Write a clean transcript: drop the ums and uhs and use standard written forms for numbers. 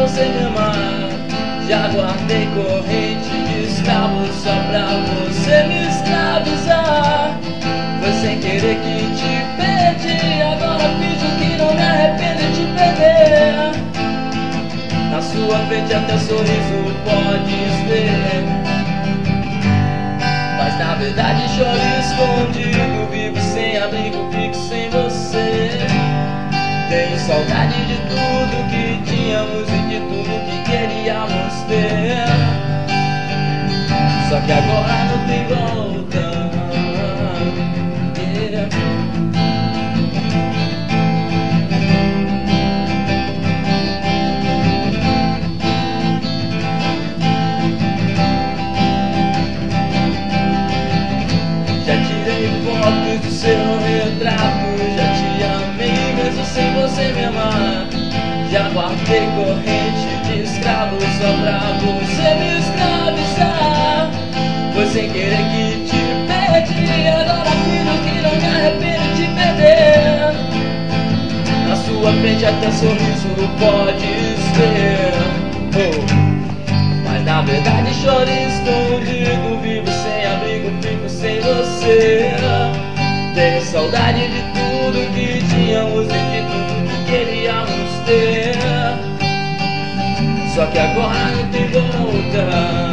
você me amar. Já guardei corrente de escravo só pra você me escravizar. Foi sem querer que te perdi, agora fiz o que não me arrependo de perder. Na sua frente até sorriso podes ver, mas na verdade choro escondido. Vivo sem abrigo, fico sem você. Tenho saudade de tudo que tínhamos e de tudo que queríamos ter. Só que agora não tem volta. Já tirei fotos do seu retrato, já te amei mesmo sem você me amar. Já guardei corrente de escravo só pra você me escravizar. Foi sem querer que te perdi, agora fiz o que não me arrependo de perder. Na sua frente até sorriso podes ver, mas na verdade choro escondido. Vivo sem abrigo, fico sem você. Tenho saudade de tudo que tínhamos e de tudo que queríamos ter. Só que agora não tem volta.